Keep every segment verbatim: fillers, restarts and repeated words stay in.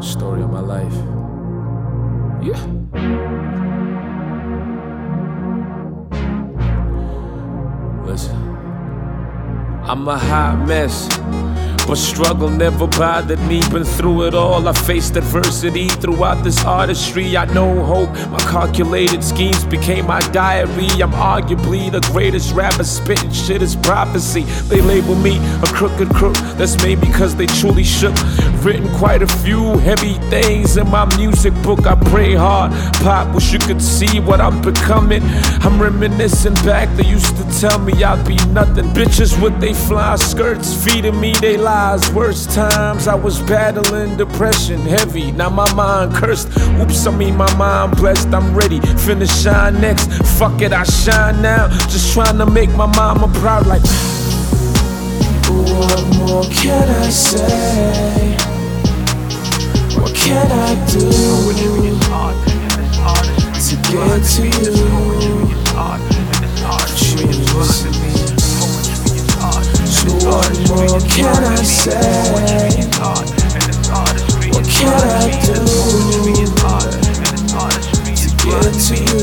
Story of my life. Yeah. Listen. I'm a hot mess, but struggle never bothered me. Been through it all, I faced adversity. Throughout this artistry, I know hope. My calculated schemes became my diary. I'm arguably the greatest rapper, spitting shit is prophecy. They label me a crooked crook, that's maybe cause they truly shook. Written quite a few heavy things in my music book. I pray hard, Pop, wish you could see what I'm becoming. I'm reminiscing back, they used to tell me I'd be nothing. Bitches with they fly skirts, feeding me they lies. Worst times I was battling depression, heavy, now my mind cursed. Oops, I mean my mind blessed, I'm ready, finna shine next. Fuck it, I shine now, just trying to make my mama proud like. What more can I say? What can I do to get to you? Choose me. So what more can I say? What can I do to get to you?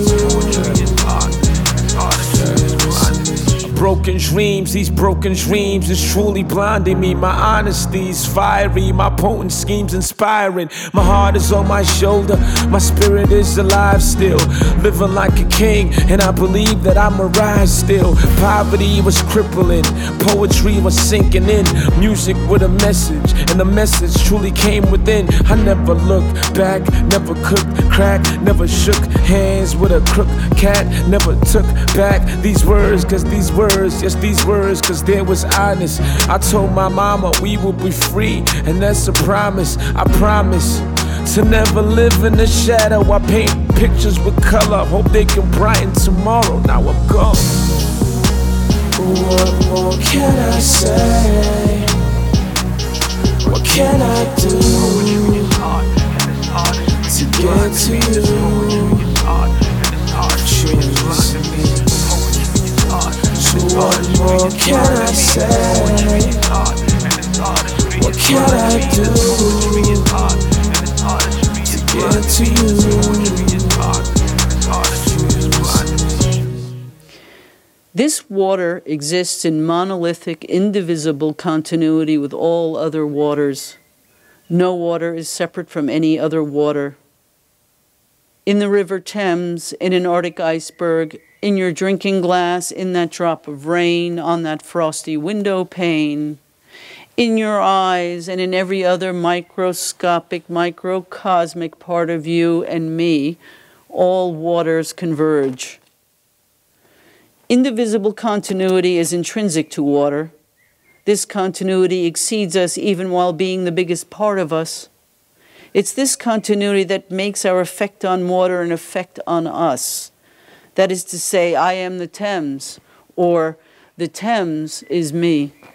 Broken dreams, these broken dreams is truly blinding me. My honesty's fiery, my potent schemes inspiring. My heart is on my shoulder, my spirit is alive still. Living like a king, and I believe that I'ma rise still. Poverty was crippling, poetry was sinking in. Music with a message, and the message truly came within. I never looked back, never cooked crack, never shook hands with a crook cat. Never took back these words, cause these words Yes, these words, cause they was honest. I told my mama we would be free, and that's a promise. I promise to never live in the shadow. I paint pictures with color, hope they can brighten tomorrow. Now I'm gone. What more can I say? What can I do to get to you? Choose me. So what more can I say? What can I do to get to you? This water exists in monolithic, indivisible continuity with all other waters. No water is separate from any other water. In the River Thames, in an Arctic iceberg, in your drinking glass, in that drop of rain, on that frosty window pane, in your eyes, and in every other microscopic, microcosmic part of you and me, all waters converge. Indivisible continuity is intrinsic to water. This continuity exceeds us even while being the biggest part of us. It's this continuity that makes our effect on water an effect on us. That is to say, I am the Thames, or the Thames is me.